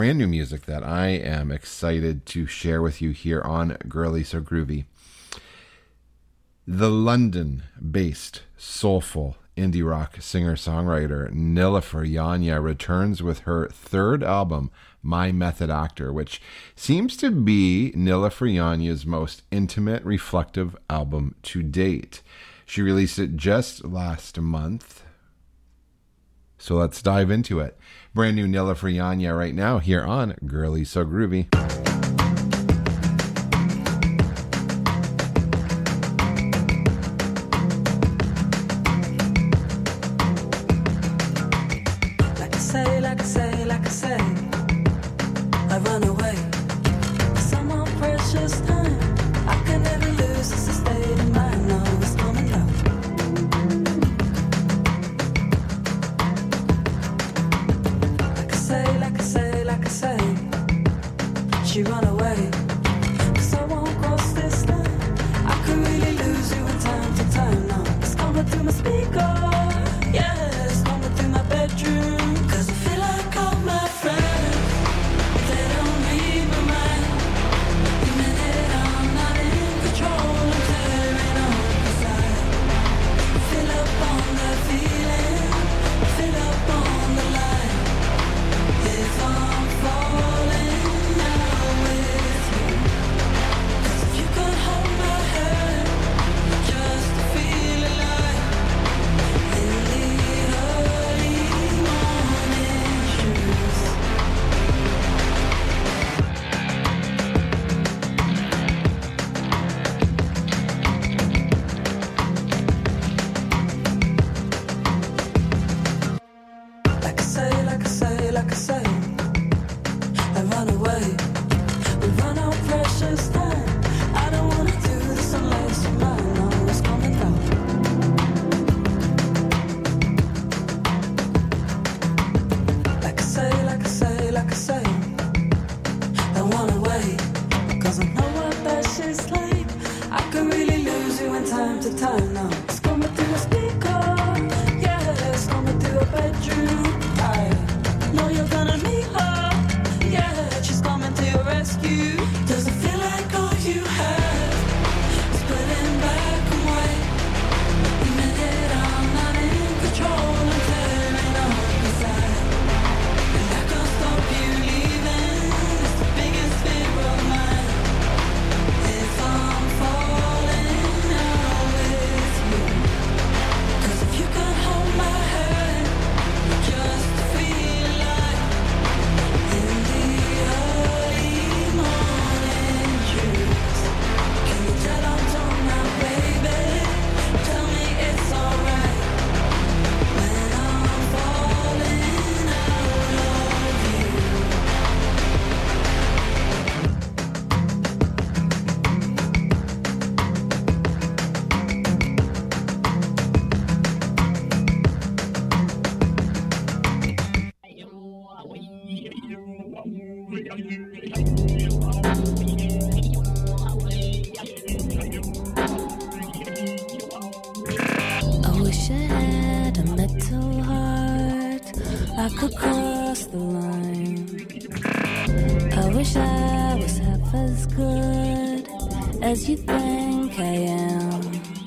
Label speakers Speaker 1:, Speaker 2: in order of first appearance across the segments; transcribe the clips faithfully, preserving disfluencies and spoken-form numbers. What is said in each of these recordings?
Speaker 1: brand new music that I am excited to share with you here on Girly So Groovy. The London-based soulful indie rock singer-songwriter Nilüfer Yanya returns with her third album, My Method Actor, which seems to be Nilüfer Yanya's most intimate, reflective album to date. She released it just last month, so let's dive into it. Brand new Nilüfer Yanya right now here on Girly So Groovy.
Speaker 2: As you think I am.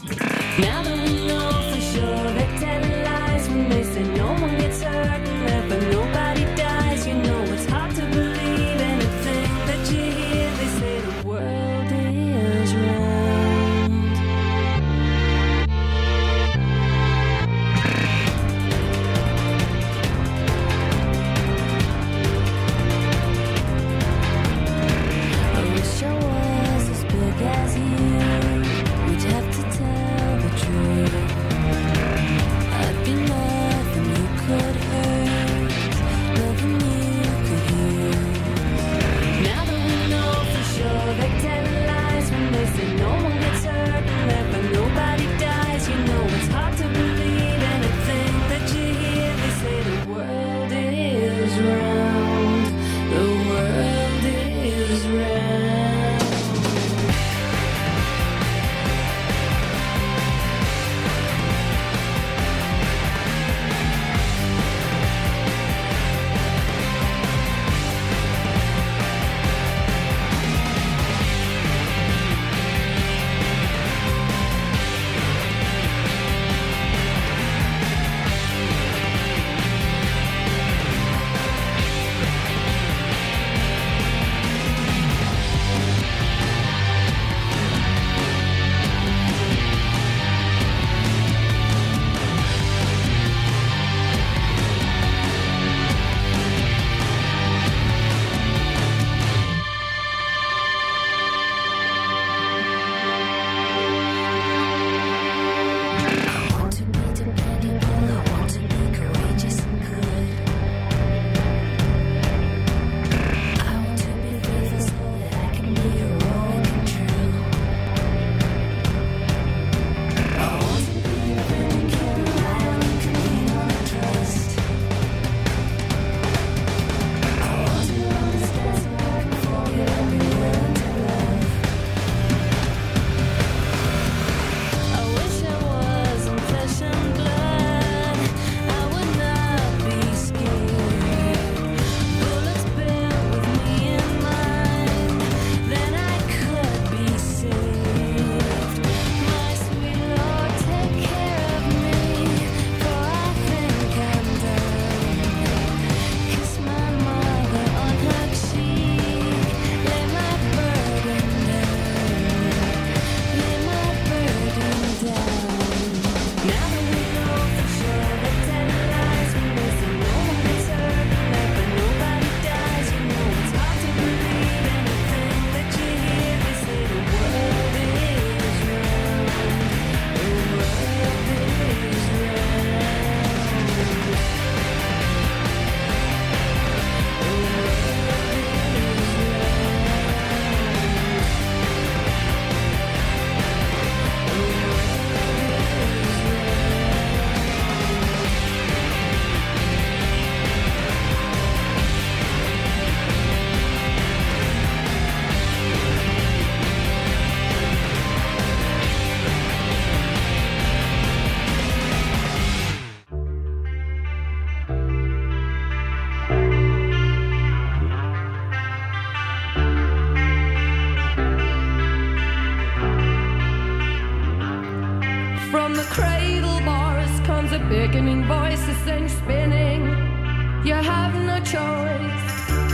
Speaker 2: Now that we know for sure that tell lies when they say no one gets hurt and never nobody dies. You know it's hard to believe anything that you hear. They say the world is round. I wish I was as big as you. We'd have to tell the truth. I'd be nothing awakening voices send you spinning. You have no choice.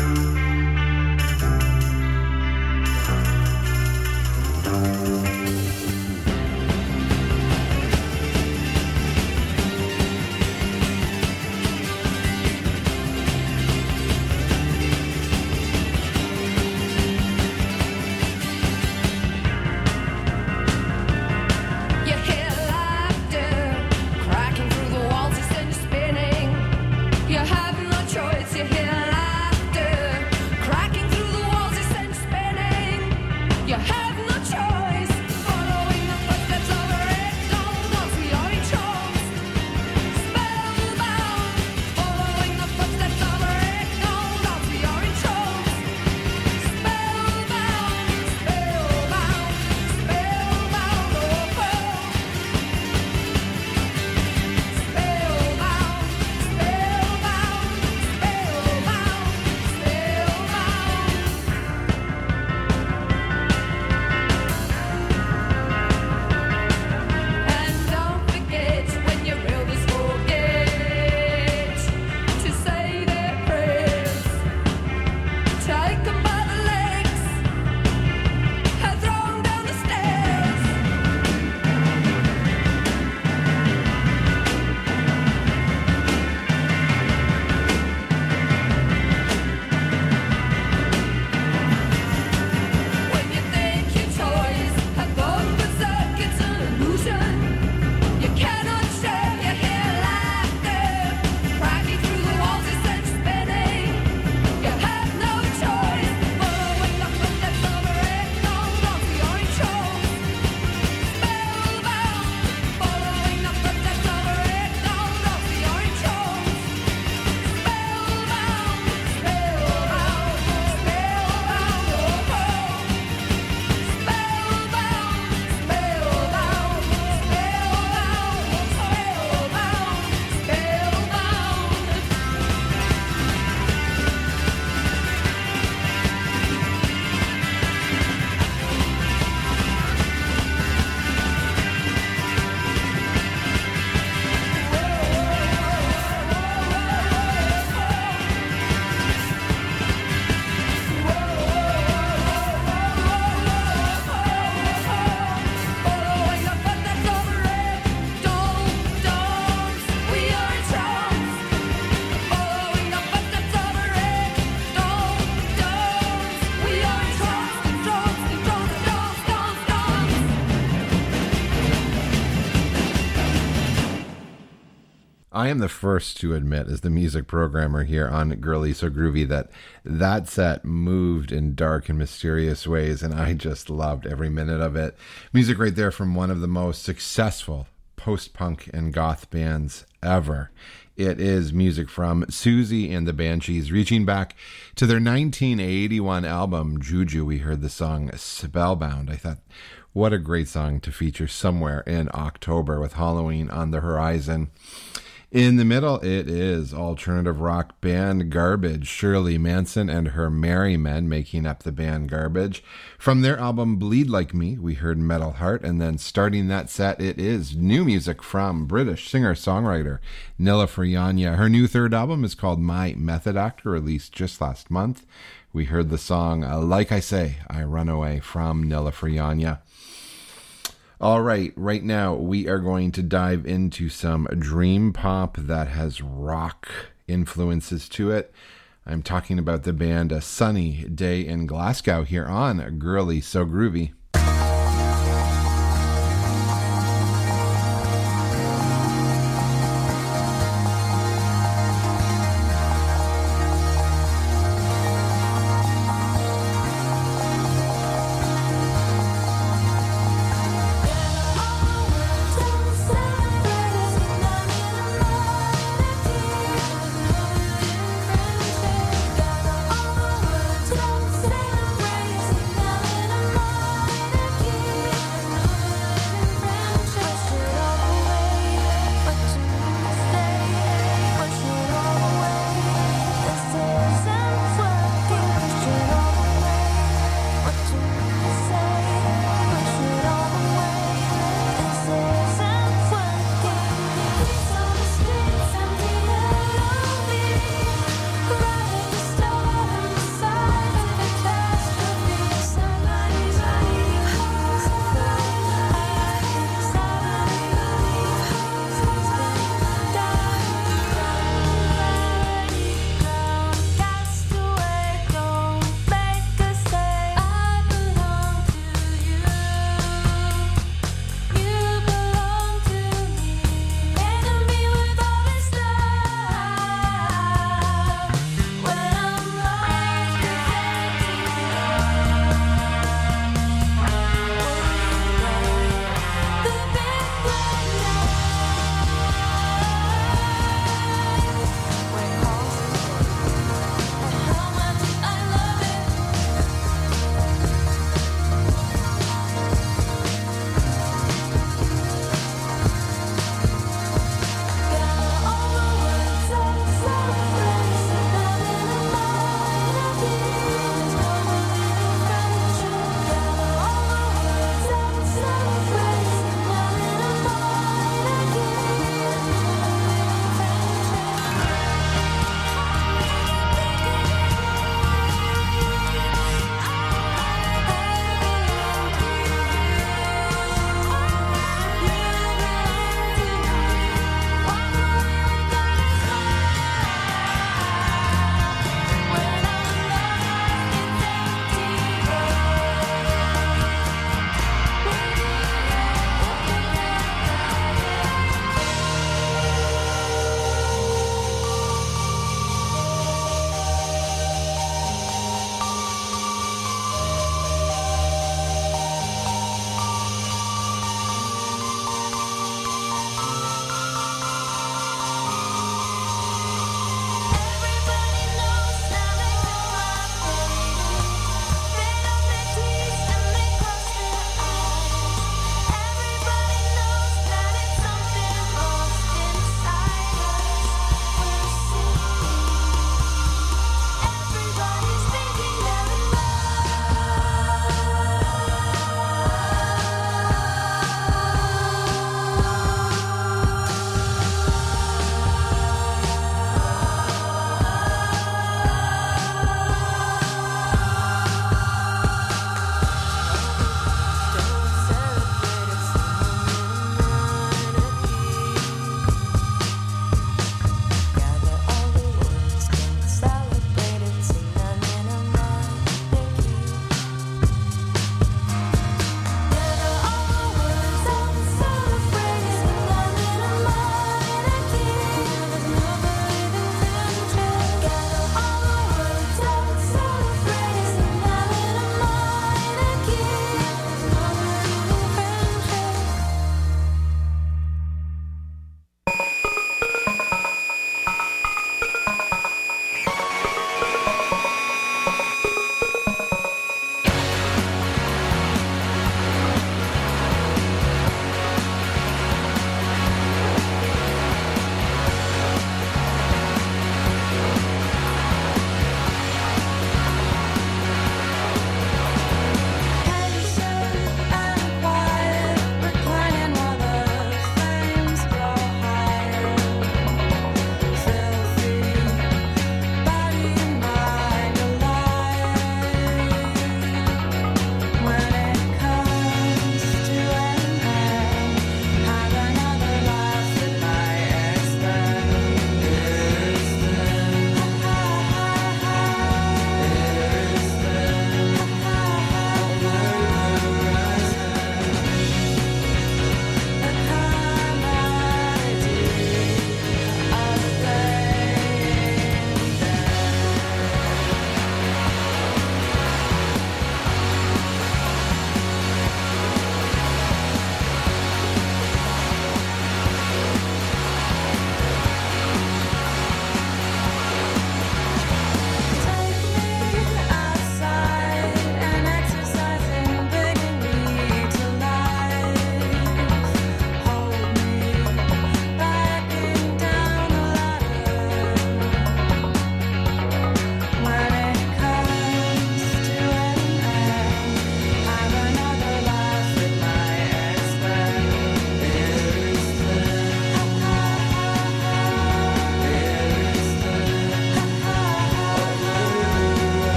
Speaker 1: I am the first to admit, as the music programmer here on Girly So Groovy, that that set moved in dark and mysterious ways, and I just loved every minute of it. Music right there from one of the most successful post-punk and goth bands ever. It is music from Siouxsie and the Banshees, reaching back to their nineteen eighty-one album, Juju. We heard the song Spellbound. I thought, what a great song to feature somewhere in October with Halloween on the horizon. In the middle, it is alternative rock band Garbage, Shirley Manson and her Merry Men making up the band Garbage. From their album Bleed Like Me, we heard Metal Heart, and then starting that set, it is new music from British singer-songwriter Nilla Furigana. Her new third album is called My Method Actor, released just last month. We heard the song Like I Say, I Run Away from Nilla Furigana. All right, right now we are going to dive into some dream pop that has rock influences to it. I'm talking about the band A Sunny Day in Glasgow here on Girly So Groovy.
Speaker 3: Celebrate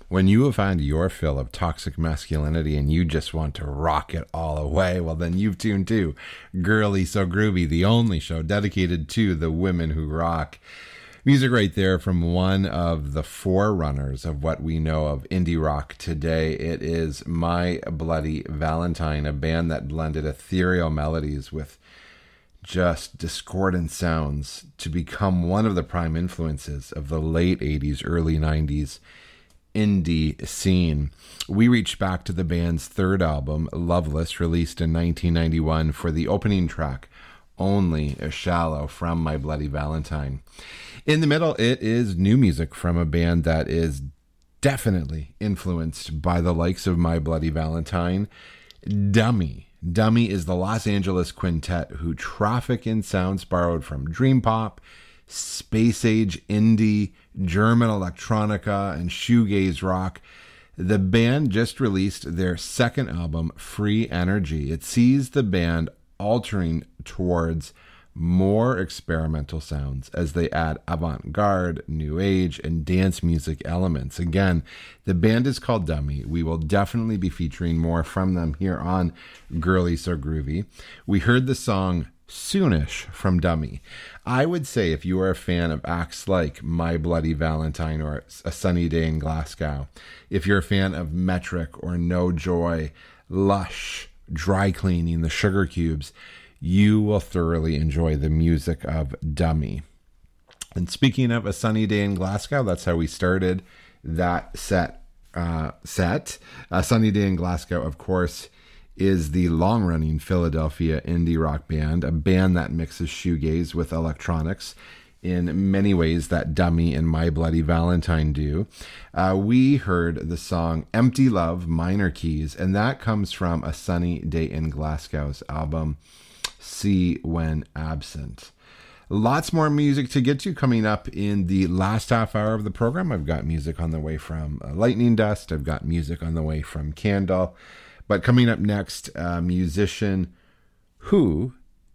Speaker 1: When you have found your fill of toxic masculinity and you just want to rock it all away, well, then you've tuned to Girly So Groovy, the only show dedicated to the women who rock. Music right there from one of the forerunners of what we know of indie rock today. It is My Bloody Valentine, a band that blended ethereal melodies with just discordant sounds to become one of the prime influences of the late eighties, early nineties indie scene. We reached back to the band's third album, Loveless, released in nineteen ninety-one, for the opening track, Only a Shallow, from My Bloody Valentine. In the middle, it is new music from a band that is definitely influenced by the likes of My Bloody Valentine, Dummy. Dummy is the Los Angeles quintet who traffic in sounds borrowed from dream pop, space age indie, German electronica, and shoegaze rock. The band just released their second album, Free Energy. It sees the band altering towards more experimental sounds as they add avant-garde, new age, and dance music elements. Again, the band is called Dummy. We will definitely be featuring more from them here on Girly So Groovy. We heard the song Soonish from Dummy. I would say if you are a fan of acts like My Bloody Valentine or A Sunny Day in Glasgow, if you're a fan of Metric or No Joy, Lush, Dry Cleaning, the Sugar Cubes, you will thoroughly enjoy the music of Dummy. And speaking of A Sunny Day in Glasgow, that's how we started that set. Uh, set. A Sunny Day in Glasgow, of course, is the long-running Philadelphia indie rock band, a band that mixes shoegaze with electronics in many ways that Dummy and My Bloody Valentine do. Uh, we heard the song Empty Love, Minor Keys, and that comes from A Sunny Day in Glasgow's album, See When Absent. Lots more music to get to coming up in the last half hour of the program. I've got music on the way from uh, Lightning Dust. I've got music on the way from Candle. But coming up next, a musician who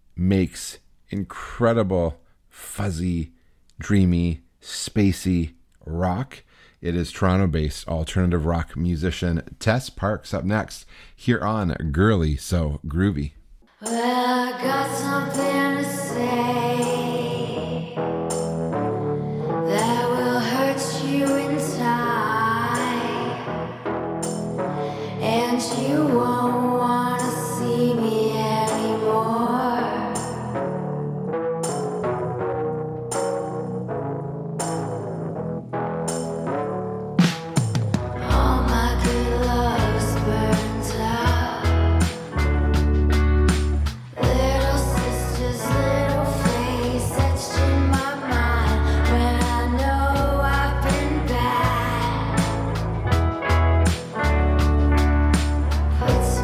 Speaker 1: makes incredible, fuzzy, dreamy, spacey rock. It is Toronto-based alternative rock musician Tess Parks up next here on Girly So Groovy.
Speaker 3: Well, I got something to say that will hurt you inside, and you won't want to see me anymore. All my good love's burnt out. Little sister's little face etched in my mind when I know I've been bad. Puts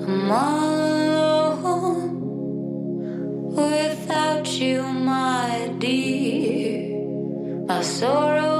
Speaker 3: I'm all alone without you, my dear. My sorrow